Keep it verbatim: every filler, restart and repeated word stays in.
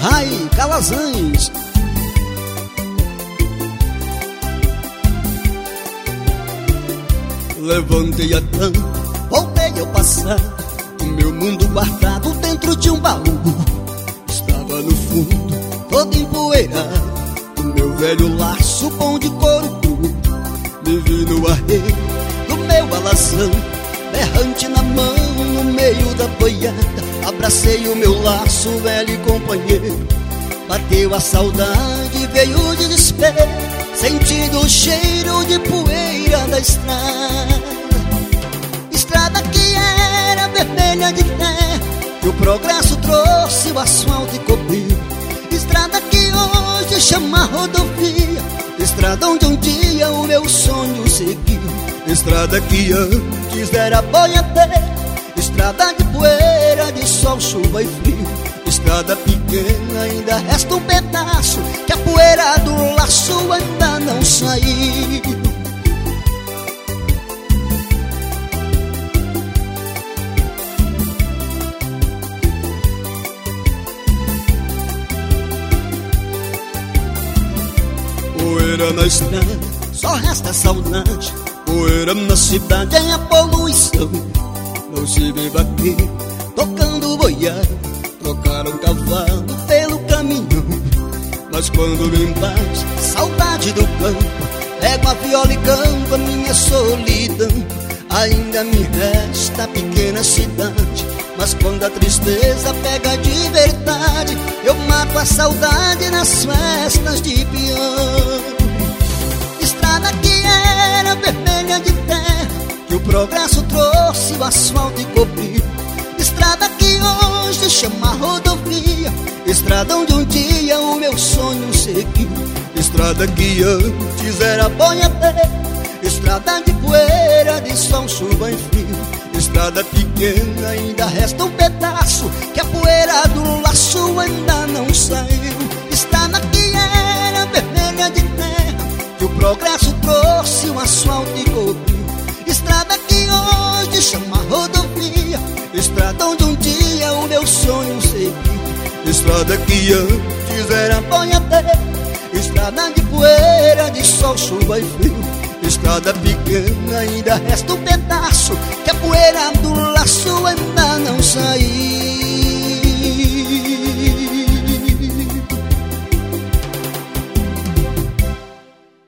Rai Calazans. Levantei a tampa, voltei ao passado, o meu mundo guardado dentro de um baú. Estava no fundo, todo empoeirado, o meu velho laço bom de couro cru. Me vi no arreio do meu alazão, berrante na mão no meio da boiada. Abracei o meu laço, velho companheiro. Bateu a saudade, veio o desespero, sentindo o cheiro de poeira da estrada. Estrada que era vermelha de terra, que o progresso trouxe o asfalto e cobriu. Estrada que hoje chama rodovia, estrada onde um dia o meu sonho seguiu. Estrada que antes era boiadeira, estrada de poeira, de sol, chuva e frio. Estrada pequena, ainda resta um pedaço, que a poeira do laço ainda não saiu. Poeira na estrada, só resta saudade. Poeira na cidade, é a poluição. Não se vê vaqueiro tocando boiada, trocaram um cavalo pelo caminhão. Mas quando me embate saudade do campo, pego a viola e canto a minha solidão. Ainda me resta a pequena cidade, mas quando a tristeza pega de verdade, eu mato a saudade nas festas de peão. Estrada que era vermelha de terra, que o progresso trouxe o asfalto e cobriu. Estrada que hoje chama rodovia, estrada onde um dia o meu sonho seguiu. Estrada que antes era boiadeira, estrada de poeira, de sol, chuva e frio. Estrada pequena, ainda resta um pedaço, que a poeira do laço ainda não saiu. Estrada que era vermelha de terra, que o progresso trouxe o asfalto e cobriu. Estrada que hoje chama rodovia, estrada onde um dia o meu sonho seguiu. Estrada que antes era boiadeira, estrada de poeira, de sol, chuva e frio. Estrada pequena, ainda resta um pedaço, que a poeira do laço ainda não saiu.